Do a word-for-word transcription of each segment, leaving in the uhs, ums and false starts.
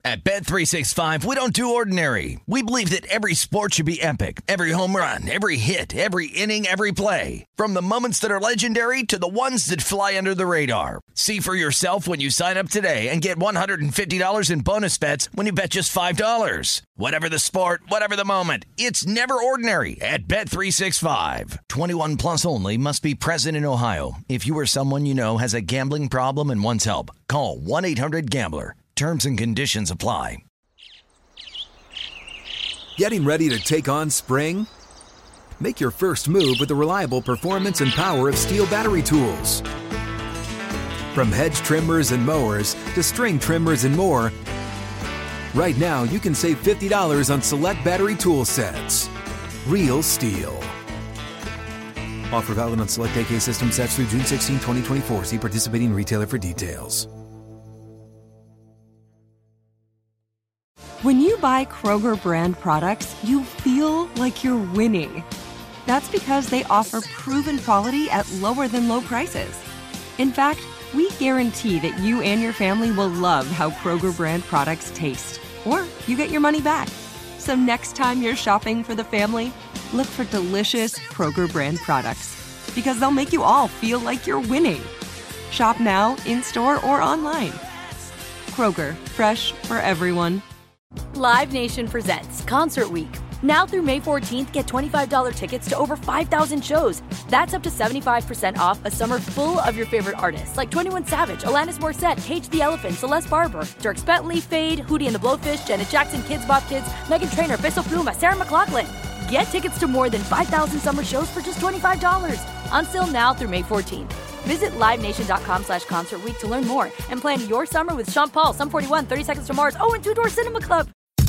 At Bet three sixty-five, we don't do ordinary. We believe that every sport should be epic. Every home run, every hit, every inning, every play. From the moments that are legendary to the ones that fly under the radar. See for yourself when you sign up today and get one hundred fifty dollars in bonus bets when you bet just five dollars. Whatever the sport, whatever the moment, it's never ordinary at Bet three sixty-five. twenty-one plus only. Must be present in Ohio. If you or someone you know has a gambling problem and wants help, call one eight hundred gambler. Terms and conditions apply. Getting ready to take on spring? Make your first move with the reliable performance and power of Steel battery tools. From hedge trimmers and mowers to string trimmers and more, right now you can save fifty dollars on select battery tool sets. Real Steel. Offer valid on select A K system sets through June sixteenth, twenty twenty-four. See participating retailer for details. When you buy Kroger brand products, you feel like you're winning. That's because they offer proven quality at lower than low prices. In fact, we guarantee that you and your family will love how Kroger brand products taste, or you get your money back. So next time you're shopping for the family, look for delicious Kroger brand products, because they'll make you all feel like you're winning. Shop now, in-store, or online. Kroger, fresh for everyone. Live Nation presents Concert Week. Now through May fourteenth, get twenty-five dollars tickets to over five thousand shows. That's up to seventy-five percent off a summer full of your favorite artists like twenty-one Savage, Alanis Morissette, Cage the Elephant, Celeste Barber, Dierks Bentley, Fade, Hootie and the Blowfish, Janet Jackson, Kids Bop Kids, Meghan Trainor, Peso Pluma, Sarah McLachlan. Get tickets to more than five thousand summer shows for just twenty-five dollars. Until now through May fourteenth. Visit livenation.com slash concert week to learn more and plan your summer with Sean Paul, Sum forty-one, thirty Seconds to Mars, oh, and Two Door Cinema Club.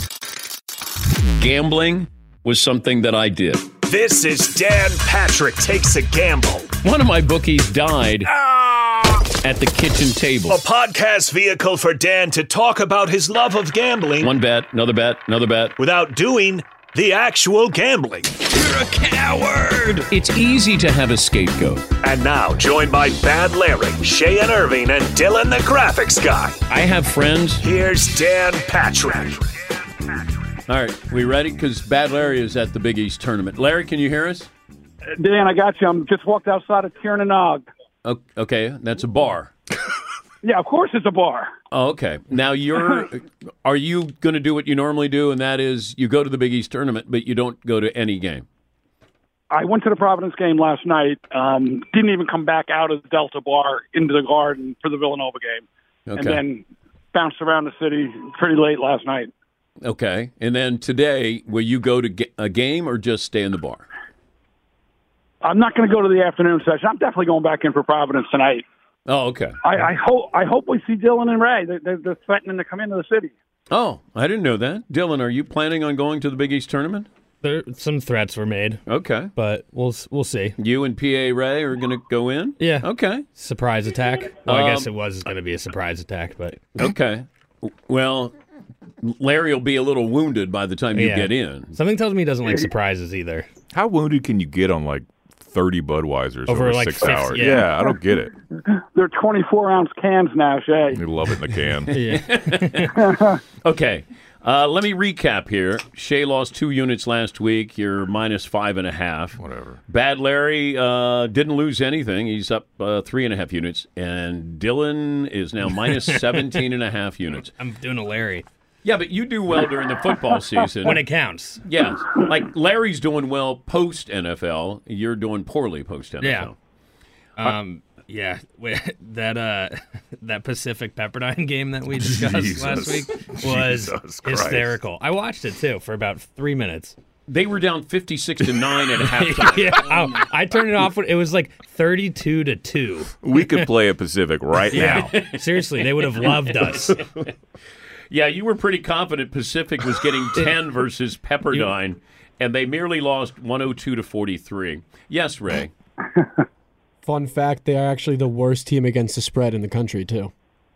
Gambling was something that I did. This is Dan Patrick Takes a Gamble. One of my bookies died Ah! at the kitchen table. A podcast vehicle for Dan to talk about his love of gambling. One bet, another bet, another bet. Without doing the actual gambling. You're a coward! It's easy to have a scapegoat. And now, joined by Bad Larry, Shay and Irving, and Dylan the graphics guy. I have friends. Here's Dan Patrick. All right, we ready? Because Bad Larry is at the Big East tournament. Larry, can you hear us? Dan, I got you. I'm just walked outside of Tiernanog. Okay, that's a bar. Yeah, of course it's a bar. Oh, okay. Now, you're, are you going to do what you normally do, and that is you go to the Big East tournament, but you don't go to any game? I went to the Providence game last night. Um, didn't even come back out of the Delta bar into the Garden for the Villanova game. Okay. And then bounced around the city pretty late last night. Okay. And then today, will you go to a game or just stay in the bar? I'm not going to go to the afternoon session. I'm definitely going back in for Providence tonight. Oh, okay. I, I hope I hope we see Dylan and Ray. They're, they're, they're threatening to come into the city. Oh, I didn't know that. Dylan, are you planning on going to the Big East tournament? There, some threats were made. Okay. But we'll we'll see. You and P A Ray are going to go in? Yeah. Okay. Surprise attack. Well, Um, I guess it was going to be a surprise attack, but... Okay. Well, Larry will be a little wounded by the time you Yeah. get in. Something tells me he doesn't like surprises either. How wounded can you get on like thirty Budweisers Over, over, like, six fifty, hours? yeah. I don't get it. They're twenty-four ounce cans now, Shay. You love it in the can. Yeah. Okay. Uh, let me recap here. Shay lost two units last week. You're minus five and a half. Whatever. Bad Larry uh, didn't lose anything. He's up uh, three and a half units. And Dylan is now minus seventeen and a half units. I'm doing a Larry. Yeah, but you do well during the football season. When it counts. Yeah. Like Larry's doing well post-N F L. You're doing poorly post-N F L. Yeah. Um, yeah. Wait, that uh, that Pacific Pepperdine game that we discussed Jesus. last week was Jesus Christ. hysterical. I watched it, too, for about three minutes. They were down fifty-six to nine at halftime. yeah, oh, I turned it off when it was like thirty-two to two. We could play a Pacific right now. Yeah. Seriously, they would have loved us. Yeah, you were pretty confident Pacific was getting ten versus Pepperdine, and they merely lost one oh two to forty-three. Yes, Ray. Fun fact, they are actually the worst team against the spread in the country, too.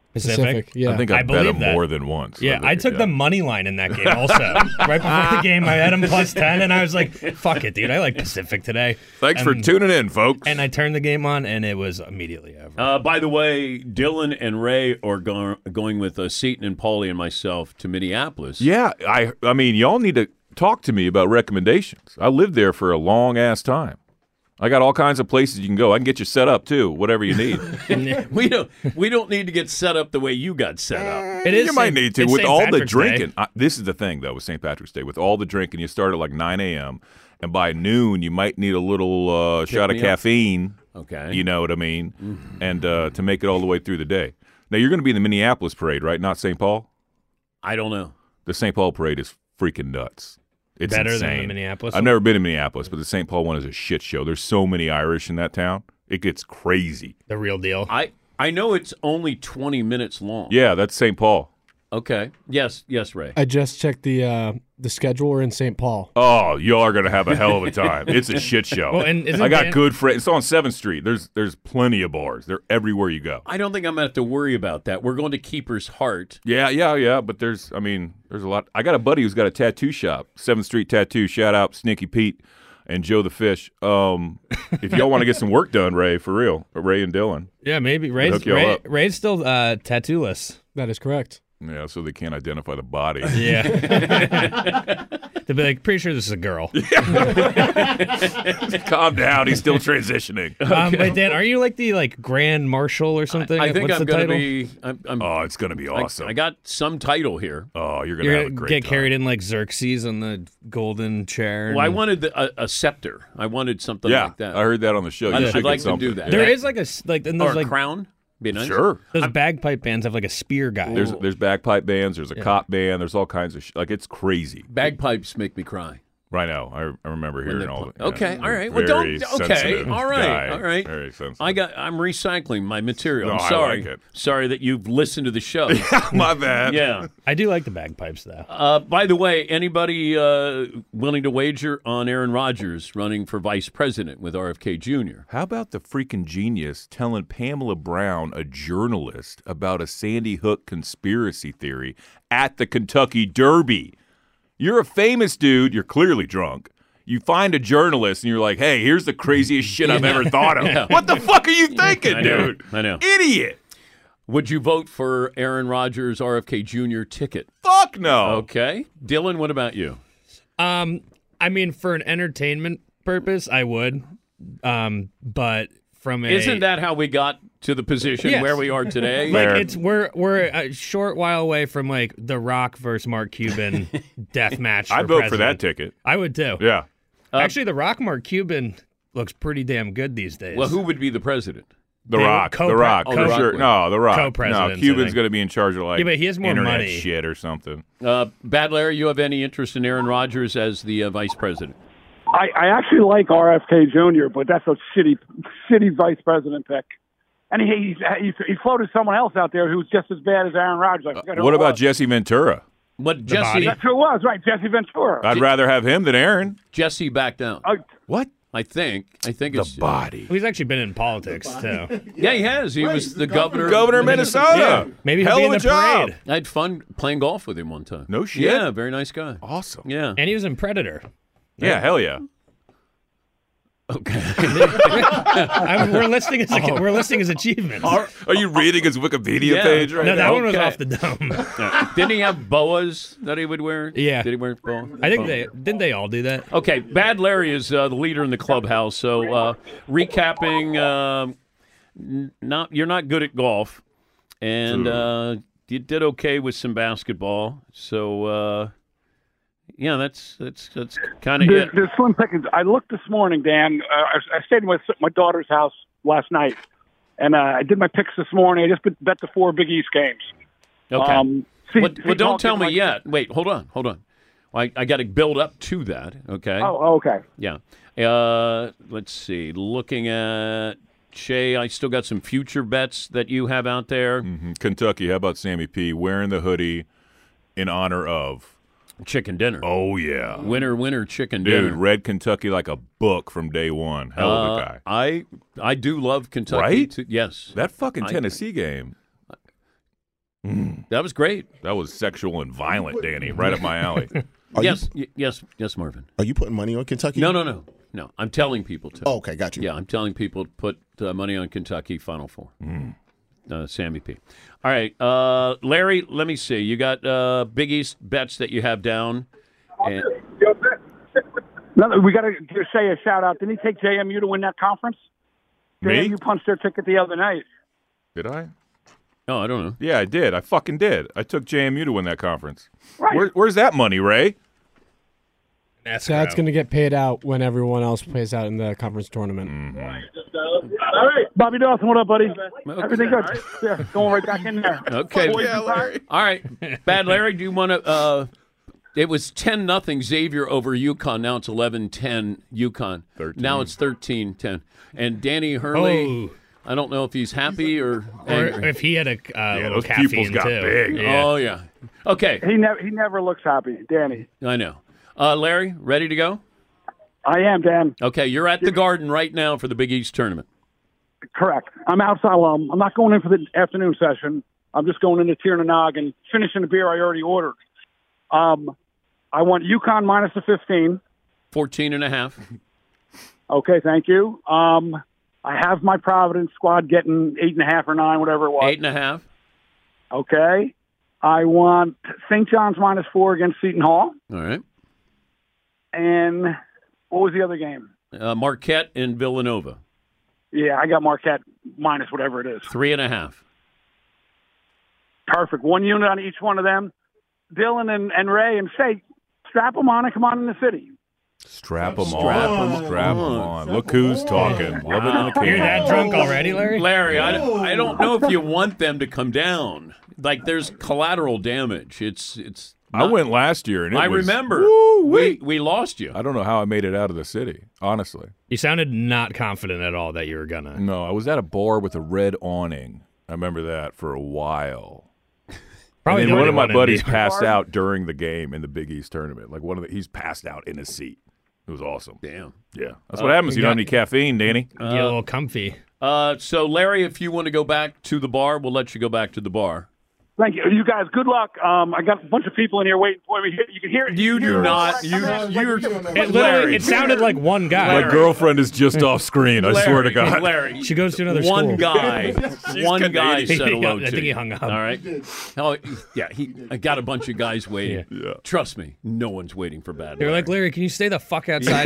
Pacific? Yeah. I think I, I bet believe him that. more than once. Yeah, I think- took yeah. the money line in that game also. Right before the game, I had him plus ten, and I was like, fuck it, dude. I like Pacific today. Thanks and, for tuning in, folks. And I turned the game on, and it was immediately over. Uh, by the way, Dylan and Ray are go- going with uh, Seton and Paulie and myself to Minneapolis. Yeah, I I mean, y'all need to talk to me about recommendations. I lived there for a long ass time. I got all kinds of places you can go. I can get you set up too, whatever you need. we don't we don't need to get set up the way you got set up. It is you might Saint- need to it's with Saint all the Patrick's drinking. Day. I, this is the thing though with Saint Patrick's Day. With all the drinking, you start at like nine a.m. and by noon you might need a little uh, shot of me up. caffeine. Okay. You know what I mean, mm-hmm. and uh, to make it all the way through the day. Now you're going to be in the Minneapolis parade, right? Not Saint Paul. I don't know. The Saint Paul parade is freaking nuts. It's Better insane. than the Minneapolis I've one? never been in Minneapolis, but the Saint Paul one is a shit show. There's so many Irish in that town. It gets crazy. The real deal. I I know it's only twenty minutes long. Yeah, that's Saint Paul. Okay. Yes. Yes, Ray. I just checked the uh, the schedule. We're in Saint Paul. Oh, y'all are gonna have a hell of a time. It's a shit show. Well, and isn't I got Dan- good friends. It's on seventh Street. There's there's plenty of bars. They're everywhere you go. I don't think I'm going to have to worry about that. We're going to Keeper's Heart. Yeah, yeah, yeah. But there's, I mean, there's a lot. I got a buddy who's got a tattoo shop, seventh Street Tattoo. Shout out Sneaky Pete and Joe the Fish. Um, if y'all want to get some work done, Ray, for real, Ray and Dylan. Yeah, maybe. hook Ray's, y'all Ray, up. Ray's still uh, tattoo-less. That is correct. Yeah, so they can't identify the body. Yeah. They'll be like, pretty sure this is a girl. Calm down. He's still transitioning. Um, wait, Dan, are you like the like Grand Marshal or something? I think What's I'm the going to title? be. I'm, I'm, Oh, it's gonna be I- awesome. I, got some title here. oh, you're gonna You're have a gonna great get time. carried in like Xerxes on the golden chair. Well, I and- wanted the, a, a scepter. I wanted something Yeah, like that. I heard that on the show. You I'd, should I'd get like to something. do that. There Yeah. is like a s- like and or there's a like crown. Be nice. Sure. those bagpipe bands have like a spear guy. There's there's bagpipe bands. There's a cop band. There's all kinds of sh- like it's crazy. Bagpipes make me cry. Right now, I, I remember When hearing they all. play- The, okay, yeah, all right. Very Well, don't. Okay, sensitive all right, guy. all right. Very sensitive. I got. I'm recycling my material. No, I'm I sorry. like it. Sorry that you've listened to the show. My bad. Yeah. I do like the bagpipes though. Uh, by the way, anybody uh, willing to wager on Aaron Rodgers running for vice president with R F K Junior? How about the freaking genius telling Pamela Brown, a journalist, about a Sandy Hook conspiracy theory at the Kentucky Derby? You're a famous dude. You're clearly drunk. You find a journalist and you're like, hey, here's the craziest shit I've ever thought of. Yeah. What the fuck are you thinking, I know, dude? I know. Idiot. Would you vote for Aaron Rodgers' R F K Junior ticket? Fuck no. Okay. Dylan, what about you? Um, I mean, for an entertainment purpose, I would. Um, but from a Isn't that how we got to the position Yes. where we are today? like Fair. it's we're we're a short while away from like The Rock versus Mark Cuban death match. I'd for vote for that president. ticket. I would too. Yeah. Actually, The Rock Mark Cuban looks pretty damn good these days. Well, who would be the president? The They- Rock. co- the Rock. oh, for The Rock sure. would. No, The Rock. No, Co-presidents, I Cuban's think. going to be in charge of like Yeah, but he has more internet money. shit or something. Uh, Bad Larry, you have any interest in Aaron Rodgers as the uh, vice president? I, I actually like R F K Junior, but that's a shitty, shitty vice president pick. And he he, he floated someone else out there who's just as bad as Aaron Rodgers. I forget who What it about was. Jesse Ventura? But body. Jesse, That's who it was, right? Jesse Ventura. I'd rather have him than Aaron. Jesse backed down. Uh, What? I think. I think The it's body. He's actually been in politics too. Yeah, he has. He was the governor. Governor of Minnesota. Maybe he'll Hell be of in a the job. parade. I had fun playing golf with him one time. No shit? Yeah, very nice guy. Awesome. Yeah. And he was in Predator. Yeah, hell yeah. Okay. I mean, we're listing his we're listing his achievements. Are you reading his Wikipedia Yeah. page right no, that now? one was Okay. off the dome. Yeah. Didn't he have boas that he would wear? Yeah. Did he wear boa? I think boa? they didn't they all do that. Okay, Bad Larry is uh, the leader in the clubhouse. So, uh, recapping, um, n- not you're not good at golf, and uh, you did okay with some basketball. So, uh, yeah, that's that's that's kind of The, it. the slim pickings. I looked this morning, Dan. Uh, I, I stayed in my, my daughter's house last night, and uh, I did my picks this morning. I just bet, bet the four Big East games. Okay. Um, see- well, see well, don't Paul tell give me my- yet. Wait, hold on, hold on. I, I got to build up to that. Okay. Oh, okay. Yeah. Uh, let's see. Looking at Shay, I still got some future bets that you have out there. Mhm. Kentucky, how about Sammy P wearing the hoodie in honor of? Chicken dinner. Oh, yeah. Winner, winner, chicken Dude, dinner. read Kentucky like a book from day one. Hell of a Uh, guy. I I do love Kentucky. Right? Too. Yes. That fucking I- Tennessee game. Mm. That was great. That was sexual and violent, Danny. Right up my alley. yes, y- yes, yes, Marvin. Are you putting money on Kentucky? No, no, no. No, I'm telling people to. Oh, okay, got you. Yeah, I'm telling people to put uh, money on Kentucky Final Four. Mm. Uh, Sammy P. All right, uh, Larry, let me see. You got uh, Big East bets that you have down. And... No, we got to say a shout out. Didn't he take J M U to win that conference? Me? J M U punched their ticket the other night. Did I? Oh, I don't know. Yeah, I did. I fucking did. I took J M U to win that conference. Right. Where, where's that money, Ray? That's going to get paid out when everyone else plays out in the conference tournament. Mm-hmm. All right, Bobby Dawson, what up, buddy? Okay. Everything good? Yeah, going right back in there. Okay. Yeah, Larry. All right. Bad Larry, do you want to uh, – it was ten nothing Xavier over UConn. Now it's eleven ten UConn. thirteen. Now it's thirteen ten. And Danny Hurley, Oh. I don't know if he's happy or Or angry. if he had a uh, Yeah, little those pupils caffeine got too. big. Yeah. Oh, yeah. Okay. He never he never looks happy, Danny. I know. Uh, Larry, ready to go? I am, Dan. Okay, you're at the Garden right now for the Big East tournament. Correct. I'm outside. Um, I'm not going in for the afternoon session. I'm just going into Tiernanog and finishing the beer I already ordered. Um, I want UConn minus the fifteen. fourteen and a half. Okay, thank you. Um, I have my Providence squad getting eight and a half or nine, whatever it was. Eight and a half. Okay. I want Saint John's minus four against Seton Hall. All right. And what was the other game? Uh, Marquette and Villanova. Yeah, I got Marquette minus whatever it is. Three and a half. Perfect. One unit on each one of them. Dylan and, and Ray and Shay, strap them on and come on in the city. Strap them Strap on. 'em Strap them on. on. Look who's talking. Love it in the You're can. that drunk already, Larry? Larry, I, I don't know if you want them to come down. Like, there's collateral damage. It's it's. I went last year, and it I was, remember. Woo-wee. We we lost you. I don't know how I made it out of the city, honestly. You sounded not confident at all that you were gonna. No, I was at a bar with a red awning. I remember that for a while. Probably and the then one only of my one in buddies New York. passed out during the game in the Big East tournament. Like one of the, he's passed out in his seat. It was awesome. Damn. Yeah, that's what happens. You don't have any caffeine, Danny. Get a little comfy. Uh, so, Larry, if you want to go back to the bar, we'll let you go back to the bar. Thank you. You guys, good luck. Um, I got a bunch of people in here waiting for me. You can hear it. You hear do it. not. You, you're. It literally, it sounded like one guy. My girlfriend is just off screen. I Larry, swear to God. Larry, She goes to another one school. guy. one guy Canadian. said hello I to think he you. hung up. All right. Oh, yeah. He. I got a bunch of guys waiting. Yeah. Trust me, no one's waiting for bad. They were Larry. like, Larry, can you stay the fuck outside,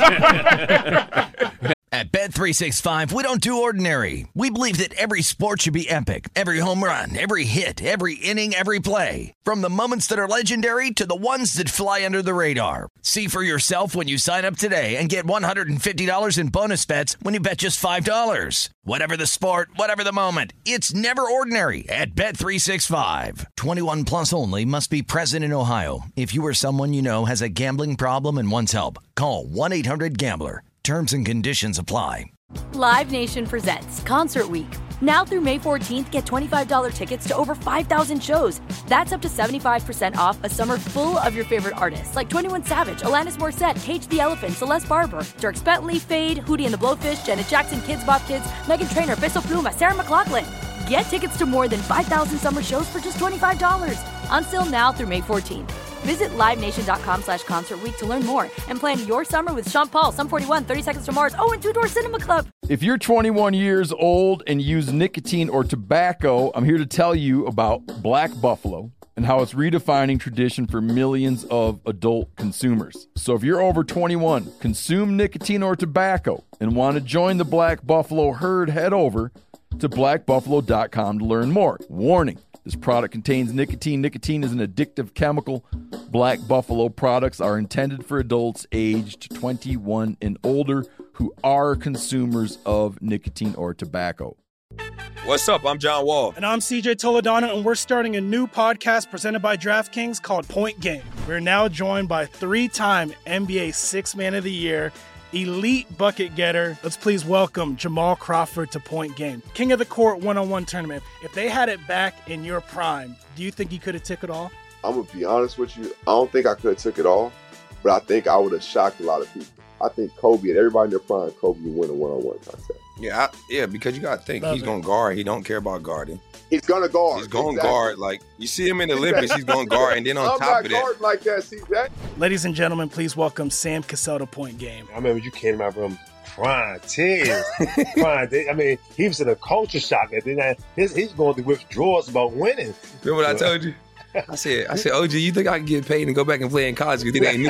please? At Bet three sixty-five, we don't do ordinary. We believe that every sport should be epic. Every home run, every hit, every inning, every play. From the moments that are legendary to the ones that fly under the radar. See for yourself when you sign up today and get one hundred fifty dollars in bonus bets when you bet just five dollars. Whatever the sport, whatever the moment, it's never ordinary at Bet three sixty-five. twenty-one plus only. Must be present in Ohio. If you or someone you know has a gambling problem and wants help, call one eight hundred gambler. Terms and conditions apply. Live Nation presents Concert Week. Now through May fourteenth, get twenty-five dollars tickets to over five thousand shows. That's up to seventy-five percent off a summer full of your favorite artists like twenty-one Savage, Alanis Morissette, Cage the Elephant, Celeste Barber, Dierks Bentley, Fade, Hootie and the Blowfish, Janet Jackson, Kids Bop Kids, Meghan Trainor, Bissell Pluma, Sarah McLachlan. Get tickets to more than five thousand summer shows for just twenty-five dollars. Until now through May fourteenth. Visit livenation.com slash concert week to learn more and plan your summer with Sean Paul, Sum forty-one, thirty Seconds to Mars, oh, and Two Door Cinema Club. If you're twenty-one years old and use nicotine or tobacco, I'm here to tell you about Black Buffalo and how it's redefining tradition for millions of adult consumers. So if you're over twenty-one, consume nicotine or tobacco, and want to join the Black Buffalo herd, head over to black buffalo dot com to learn more. Warning, this product contains nicotine. Nicotine is an addictive chemical. Black Buffalo products are intended for adults aged twenty-one and older who are consumers of nicotine or tobacco. What's up? I'm John Wall. And I'm C J Toledano, and we're starting a new podcast presented by DraftKings called Point Game. We're now joined by three-time N B A Sixth Man of the Year, elite bucket getter. Let's please welcome Jamal Crawford to Point Game. King of the Court one-on-one tournament. If they had it back in your prime, do you think you could have took it all? I'm going to be honest with you. I don't think I could have took it all, but I think I would have shocked a lot of people. I think Kobe and everybody in their prime, Kobe would win a one-on-one contest. Yeah, I, yeah, because you got to think Love he's it. going to guard. He don't care about guarding. He's gonna guard. He's going to Exactly. guard. Like, you see him in the Olympics, he's going to guard. And then on I'm top not of that, guarding like that, C J. Ladies and gentlemen, please welcome Sam Cassell to Point Game. I remember you came to my room crying, tears, crying. I mean, he was in a culture shock. And then I, his, he's going through withdrawals about winning. remember what I told you? I said, I said, O G, you think I can get paid and go back and play in college because it ain't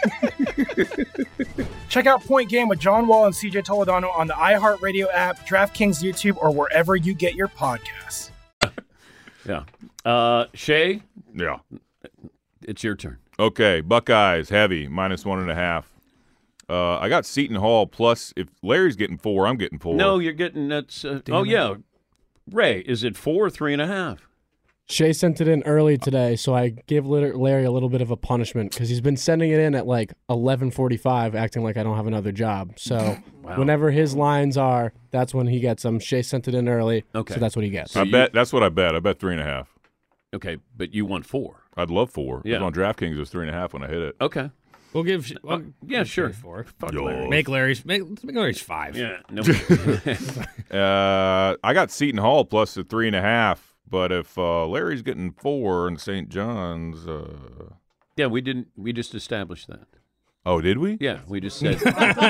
it? Check out Point Game with John Wall and C J Toledano on the iHeartRadio app, DraftKings YouTube, or wherever you get your podcasts. Yeah. Uh, Shay, Yeah. it's your turn. Okay, Buckeyes, heavy, minus one and a half. Uh, I got Seton Hall plus. If Larry's getting four, I'm getting four. No, you're getting that's. Uh, oh it. yeah, Ray, is it four or three and a half? Shay sent it in early today, so I give Larry a little bit of a punishment because he's been sending it in at like eleven forty-five, acting like I don't have another job. So Wow. whenever his lines are, that's when he gets them. Shay sent it in early, Okay. so that's what he gets. So I you- bet that's what I bet. I bet three and a half. Okay, but you want four. I'd love four. Yeah. It was on DraftKings. It was three and a half when I hit it. Okay. We'll give. Well, Uh, yeah, sure. Four. Fuck Yo. Larry. Make Larry's. Make, let's make Larry's five. Yeah. No. Uh, I got Seton Hall plus the three and a half. But if uh, Larry's getting four and Saint John's, uh... yeah, we didn't. We just established that. oh, did we? Yeah, we just said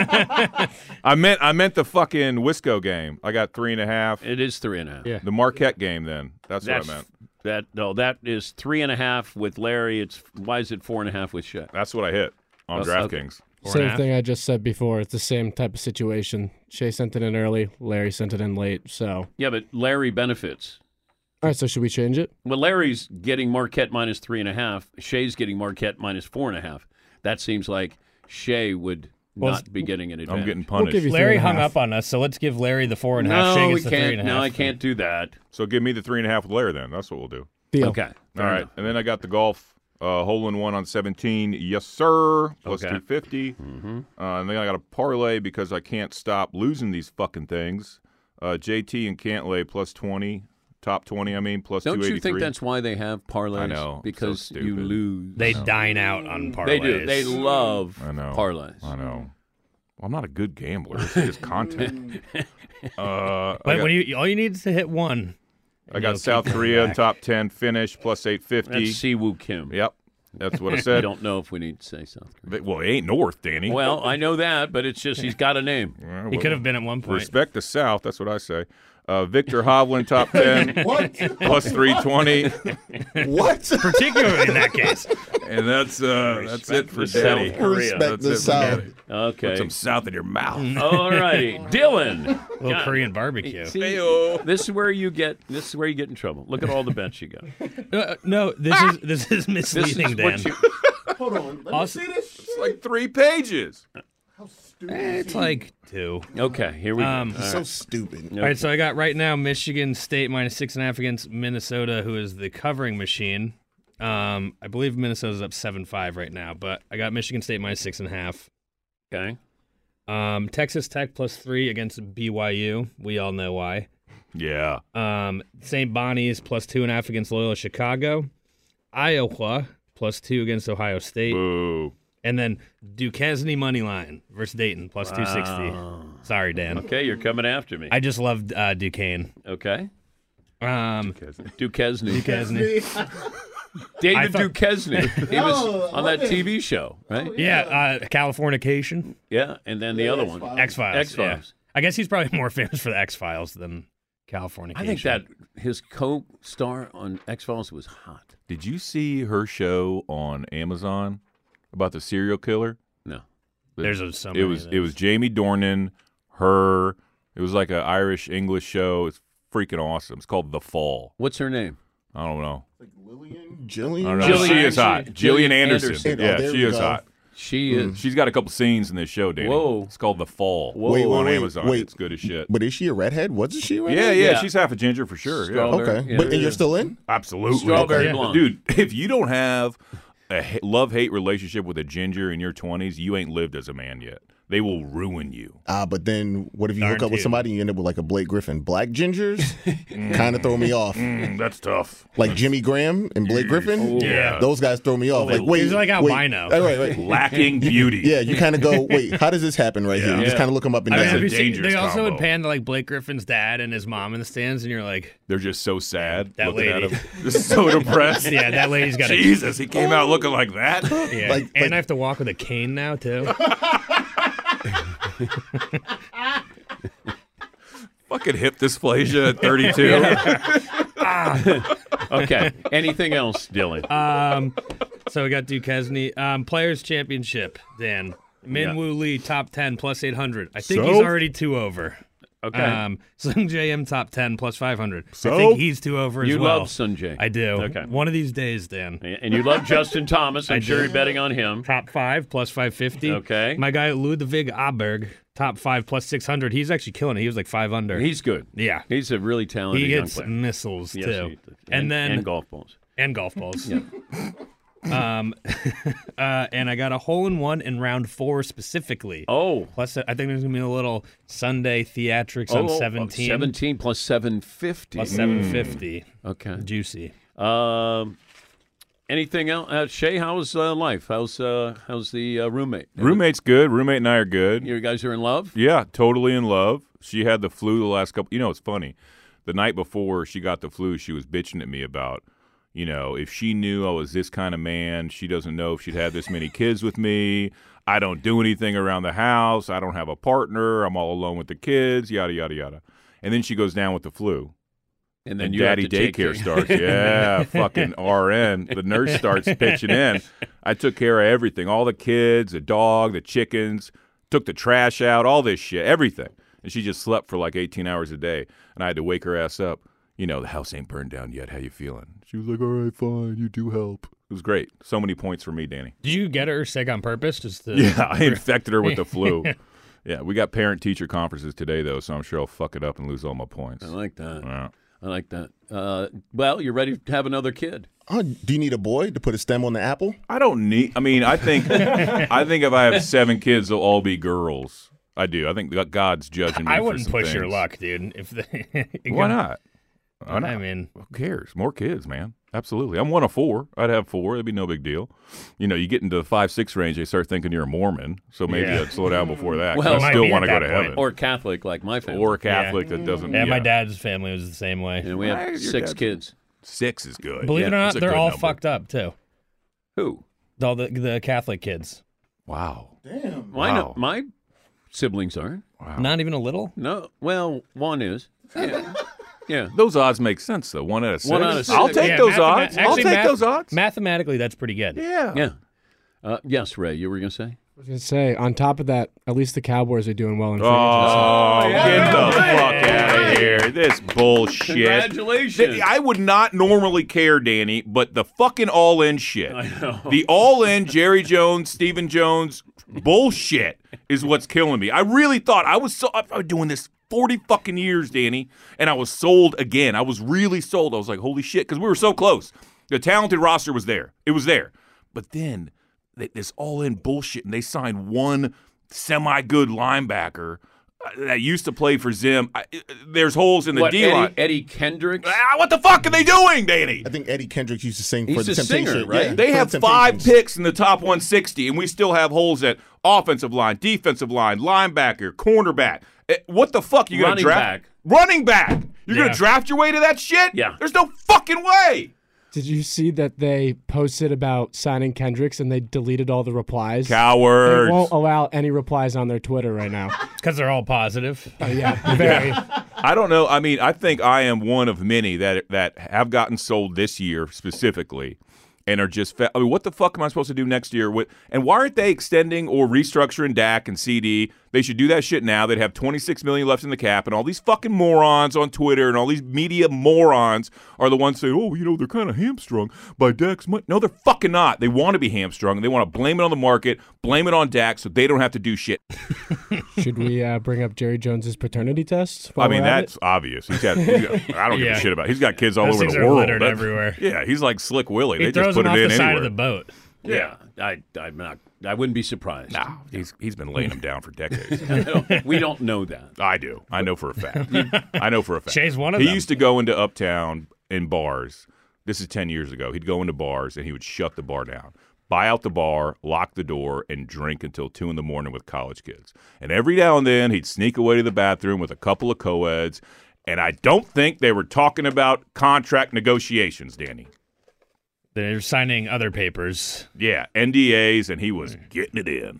I meant I meant the fucking Wisco game. I got three and a half. it is three and a half. Yeah. The Marquette game, then. That's, That's what I meant. that. No, that is three and a half with Larry. It's why is it four and a half with Shay? That's what I hit on That's- okay. DraftKings. Four and a Same half. thing I just said before. It's the same type of situation. Shay sent it in early. Larry sent it in late. So, Yeah, but Larry benefits. all right. So should we change it? Well, Larry's getting Marquette minus three and a half. Shay's getting Marquette minus four and a half. That seems like Shay would Well, not be getting an advantage. I'm getting We'll punished. give you three Larry and a hung half. up on us, so let's give Larry the four and a half. No, Shane we gets the three can't. and a No, half. I can't do that. So give me the three and a half with Larry, then. That's what we'll do. Deal. Okay. All fair right. enough. And then I got the golf uh, hole in one on seventeen. Yes, sir. Plus Okay. two fifty. Mm-hmm. Uh, and then I got a parlay because I can't stop losing these fucking things. Uh, J T and Cantlay plus twenty. Top twenty, I mean, plus Don't two eighty-three. you think that's why they have parlays? I know. Because So you stupid. lose. They dine out on parlays. They do. They love I know. parlays. I know. Well, I'm not a good gambler. It's just content. uh, I But got, when you all you need is to hit one. I and got you'll South keep going Korea in back. top ten finish plus eight fifty. That's Siwoo Kim. Yep. That's what I I said. don't know if we need to say South Korea. Well, it ain't North, Danny. Well, I know that, but it's just he's got a name. Well, He well, could have been at one point. Respect the South. That's what I say. Uh, Victor Hovland, top ten. What? Plus three twenty. What? Particularly in that case. And that's uh, that's it for the Daddy. South Korea. Respect That's the it for South. Daddy. Okay. Put some South in your mouth. All righty, Dylan. Little God. Korean barbecue. See, Heyo. this is where you get. This is where you get in trouble. Look at all the bets you got. Uh, no, this is this is This misleading, is Dan. what you. Hold on. Let Also- me see this. It's like three pages. How stupid. Eh, is it's he? like two. Okay, here we Um, go. He's All so right. stupid. All right, so I got right now Michigan State minus six and a half against Minnesota, who is the covering machine. Um, I believe Minnesota's up seven five right now, but I got Michigan State minus six and a half. Okay. Um, Texas Tech plus three against B Y U. We all know why. Yeah. Um, Saint Bonnie's plus two and a half against Loyola Chicago. Iowa plus two against Ohio State. Boo. And then Duquesne money line versus Dayton plus two sixty. Sorry, Dan. Okay, you're coming after me. I just loved uh, Duquesne. Okay. Um, Duquesne. Duquesne. David I thought- Duquesne. He was on that T V show, right? Yeah, uh, Californication. Yeah, and then the other one, X Files. X Files. I guess he's probably more famous for the X Files than Californication. I think that his co-star on X Files was hot. Did you see her show on Amazon about the serial killer? No. There's a, so It many was of it was Jamie Dornan, her. It was like an Irish English show. It's freaking awesome. It's called The Fall. What's her name? I don't know. Jillian? I don't know. Jillian- she is hot. actually, Jillian Jillian Anderson. Anderson. Yeah, Oh, there she we is go. hot. She is. She's got a couple scenes in this show, Danny. Whoa. It's called The Fall. Whoa. Wait, wait, on wait, Amazon. wait. It's good as shit. But is she a redhead? Wasn't she a Yeah, redhead? yeah, Yeah. she's half a ginger for sure. Yeah. Strawberry. Okay. Yeah. But and you're still in? Absolutely. Strawberry Okay. blonde. Dude, if you don't have a love hate relationship with a ginger in your twenties, you ain't lived as a man yet. They will ruin you. Ah, but then what if you Darn hook up with tootin'. somebody and you end up with like a Blake Griffin? Black gingers kind of throw me off. Mm, that's tough. Like Jimmy Graham and Blake Griffin? Yeah. Those guys throw me off. Like, wait. He's like wait, albino. Wait, wait, wait. Lacking beauty. Yeah, you kind of go, wait, how does this happen right here? You just Yeah. kind of look them up and I mean, down. have you a seen, dangerous they also combo. would pan to like Blake Griffin's dad and his mom in the stands, and you're like, They're just so sad That looking lady. at him. Just so depressed. yeah, that lady's got a Jesus, he came out looking like that. yeah. Like- and like- I have to walk with a cane now too. Fucking hip dysplasia at thirty-two. Okay. Anything else, Dylan? Um, so we got Duquesne. Um, Players Championship, Dan. Min Yeah. Woo Lee, top ten, plus eight hundred. I think So? he's already two over. Okay. Um, Sung J M, top ten, plus five hundred. I So? think he's two over as you well. love Sunjay. I do. Okay. One of these days, Dan. And you love Justin Thomas. I'm I sure do. you're betting on him. Top five, plus five fifty. Okay. My guy, Ludwig Aberg, top five, plus six hundred. He's actually killing it. He was like five under. He's good. yeah. He's a really talented He young hits player. missiles, Yes, too. he does. And, And, then... and golf balls. And golf balls. Yeah. Um, uh, and I got a hole in one in round four specifically. Oh. Plus, I think there's gonna be a little Sunday theatrics Oh, on oh, seventeen. seventeen plus seven fifty. Plus seven fifty. Okay. Juicy. Um, anything else? Uh, Shay, how's uh, life? How's uh, how's the uh, roommate? Roommate's good. Roommate and I are good. You guys are in love? Yeah, totally in love. She had the flu the last couple. You know, it's funny. The night before she got the flu, she was bitching at me about, you know, if she knew I was this kind of man, she doesn't know if she'd have this many kids with me. I don't do anything around the house. I don't have a partner. I'm all alone with the kids, yada, yada, yada. And then she goes down with the flu. And then And you have daddy to take daycare care- starts. Yeah, fucking R N. The nurse starts pitching in. I took care of everything, all the kids, the dog, the chickens, took the trash out, all this shit, everything. And she just slept for like eighteen hours a day. And I had to wake her ass up. You know, the house ain't burned down yet. How you feeling? She was like, all right, fine. You do help. It was great. So many points for me, Danny. Did you get her sick on purpose? Just to... Yeah, I infected her with the flu. Yeah, we got parent-teacher conferences today, though, so I'm sure I'll fuck it up and lose all my points. I like that. Yeah. I like that. Uh, well, you're ready to have another kid. Oh, do you need a boy to put a stem on the apple? I don't need. I mean, I think. I think if I have seven kids, they'll all be girls. I do. I think God's judging me. I for wouldn't some push your things. luck, dude. If they, Why not? Why not? I mean, who cares? More kids, man. Absolutely. I'm one of four. I'd have four. It'd be no big deal. You know, you get into the five, six range, they start thinking you're a Mormon. So maybe Yeah. I'd slow down before that. 'cause Well, I might still be want to at go that to point. heaven. Or Catholic, like my family. Or a Catholic that doesn't. yeah, my yeah. dad's family was the same way. And we Ah, have your six dad's- kids. Six is good. Believe Yeah, it or not, that's a they're good all number. fucked up too. Who? All the the Catholic kids. Wow. Damn. My, Wow. my siblings aren't. Wow. Not even a little. No. Well, one is. Yeah. yeah. Those odds make sense, though. One out of six. One out of I'll six. take Yeah, those mathema- odds. I'll actually, take math- those odds. Mathematically, that's pretty good. Yeah. Yeah. Uh, yes, Ray, you were going to say? I was gonna say, on top of that, at least the Cowboys are doing well in free Oh, agency. get the fuck out of here. This bullshit. Congratulations. I would not normally care, Danny, but the fucking all-in shit. I know. The all-in Jerry Jones, Stephen Jones bullshit is what's killing me. I really thought I was so I've been doing this forty fucking years, Danny, and I was sold again. I was really sold. I was like, holy shit, because we were so close. The talented roster was there. It was there. But then they, this all-in bullshit, and they signed one semi-good linebacker uh, that used to play for Zim. I, uh, there's holes in the What, D-line. Eddie, Eddie Kendricks? Ah, what the fuck are they doing, Danny? I think Eddie Kendricks used to sing He's for the a singer, Temptations. right? Yeah, They for have the five Temptations. picks in the top one sixty, and we still have holes at offensive line, defensive line, linebacker, cornerback. Eh, What the fuck? You gonna Running draft? back. Running back. You're Yeah. gonna draft your way to that shit? Yeah. There's no fucking way. Did you see that they posted about signing Kendricks and they deleted all the replies? They Cowards. won't allow any replies on their Twitter right now. Because they're all positive. Uh, yeah, very. I don't know. I mean, I think I am one of many that that have gotten sold this year specifically and are just fa- I mean, what the fuck am I supposed to do next year? With, and why aren't they extending or restructuring Dak and C D? They should do that shit now. They'd have twenty-six million dollars left in the cap, and all these fucking morons on Twitter and all these media morons are the ones saying, oh, you know, they're kind of hamstrung by Dak's money. No, they're fucking not. They want to be hamstrung, and they want to blame it on the market, blame it on Dak so they don't have to do shit. Should we uh, bring up Jerry Jones's paternity test? I while mean, we're at that's it? obvious. He's got, he's got- I don't give Yeah. a shit about it. He's got kids all Those over things the are world. littered That- everywhere. Yeah, he's like Slick Willie. He they throws just put them it off in the side anywhere. of the boat. Yeah, I, I'm not. I wouldn't be surprised. No, he's he's been laying them down for decades. We don't know that. I do. I know for a fact. I know for a fact. Shay's one of he them. He used to go into Uptown in bars. This is ten years ago. He'd go into bars and he would shut the bar down, buy out the bar, lock the door, and drink until two in the morning with college kids. And every now and then he'd sneak away to the bathroom with a couple of co-eds. And I don't think they were talking about contract negotiations, Danny. They're signing other papers. Yeah, N D As, and he was getting it in.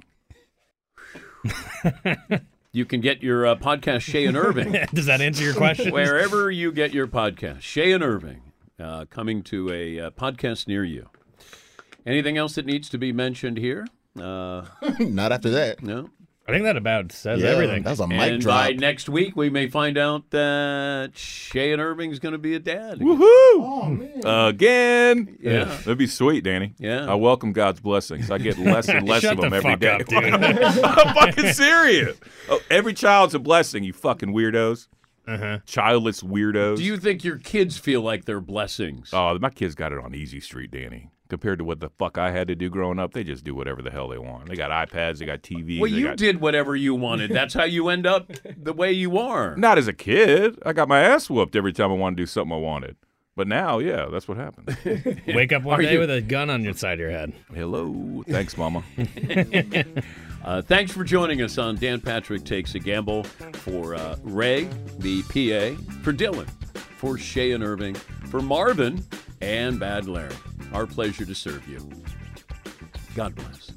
You can get your uh, podcast, Shay and Irving. Does that answer your question? Wherever you get your podcast, Shay and Irving, uh, coming to a uh, podcast near you. Anything else that needs to be mentioned here? Uh, Not after that. No. I think that about says Yeah, everything. that was a mic and drop. by next week, we may find out that Shay and Irving's going to be a dad. Woohoo! Oh, Again. Yeah. That'd be sweet, Danny. Yeah. I welcome God's blessings. I get less and less Shut of them the every fuck day. up, dude. I'm fucking serious. Oh, every child's a blessing, you fucking weirdos. Uh-huh. Childless weirdos. Do you think your kids feel like they're blessings? Oh, my kids got it on easy street, Danny. Compared to what the fuck I had to do growing up, they just do whatever the hell they want. They got iPads, they got T Vs. Well, they you got... did whatever you wanted. That's how you end up the way you are. Not as a kid. I got my ass whooped every time I wanted to do something I wanted. But now, yeah, that's what happens. Wake up one Are day you- with a gun on your side of your head. Hello. Thanks, Mama. Uh, thanks for joining us on Dan Patrick Takes a Gamble. For uh, Ray, the P A, for Dylan, for Shay and Irving, for Marvin, and Bad Larry. Our pleasure to serve you. God bless.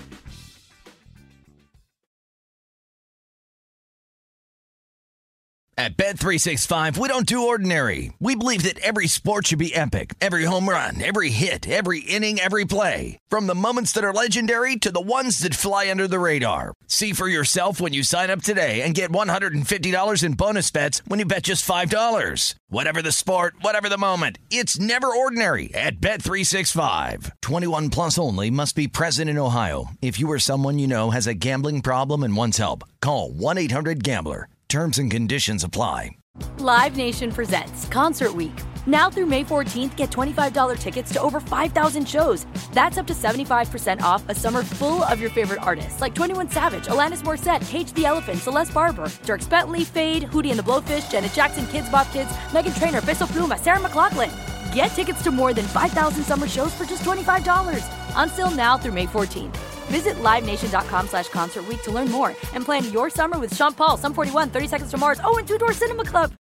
At Bet three sixty-five, we don't do ordinary. We believe that every sport should be epic. Every home run, every hit, every inning, every play. From the moments that are legendary to the ones that fly under the radar. See for yourself when you sign up today and get one hundred fifty dollars in bonus bets when you bet just five dollars. Whatever the sport, whatever the moment, it's never ordinary at Bet three sixty-five. twenty-one plus only. Must be present in Ohio. If you or someone you know has a gambling problem and wants help, call one eight hundred gambler. Terms and conditions apply. Live Nation presents Concert Week. Now through May fourteenth, get twenty-five dollars tickets to over five thousand shows. That's up to seventy-five percent off a summer full of your favorite artists like twenty-one Savage, Alanis Morissette, Cage the Elephant, Celeste Barber, Dierks Bentley, Fade, Hootie and the Blowfish, Janet Jackson, Kids Bop Kids, Meghan Trainor, Bissell Pluma, Sarah McLachlan. Get tickets to more than five thousand summer shows for just twenty-five dollars. Until now through May fourteenth. Visit livenation.com slash concert week to learn more and plan your summer with Sean Paul, Sum forty-one, thirty Seconds to Mars, oh, and Two Door Cinema Club.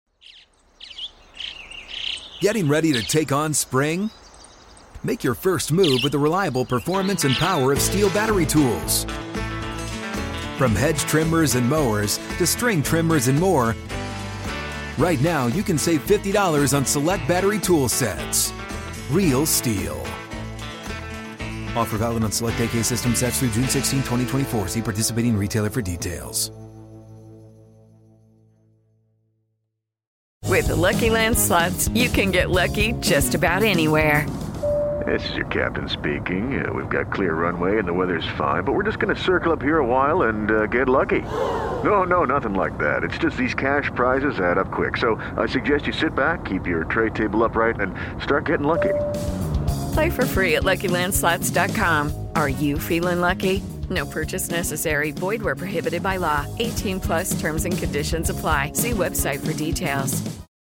Getting ready to take on spring? Make your first move with the reliable performance and power of Steel battery tools. From hedge trimmers and mowers to string trimmers and more, right now you can save fifty dollars on select battery tool sets. Real Steel. Offer valid on select A K system sets through June sixteenth, twenty twenty-four. See participating retailer for details. With the Lucky Land Slots, you can get lucky just about anywhere. This is your captain speaking. Uh, we've got clear runway and the weather's fine, but we're just going to circle up here a while and uh, get lucky. No, no, nothing like that. It's just these cash prizes add up quick. So I suggest you sit back, keep your tray table upright, and start getting lucky. Play for free at Lucky Land Slots dot com. Are you feeling lucky? No purchase necessary. Void where prohibited by law. eighteen plus terms and conditions apply. See website for details.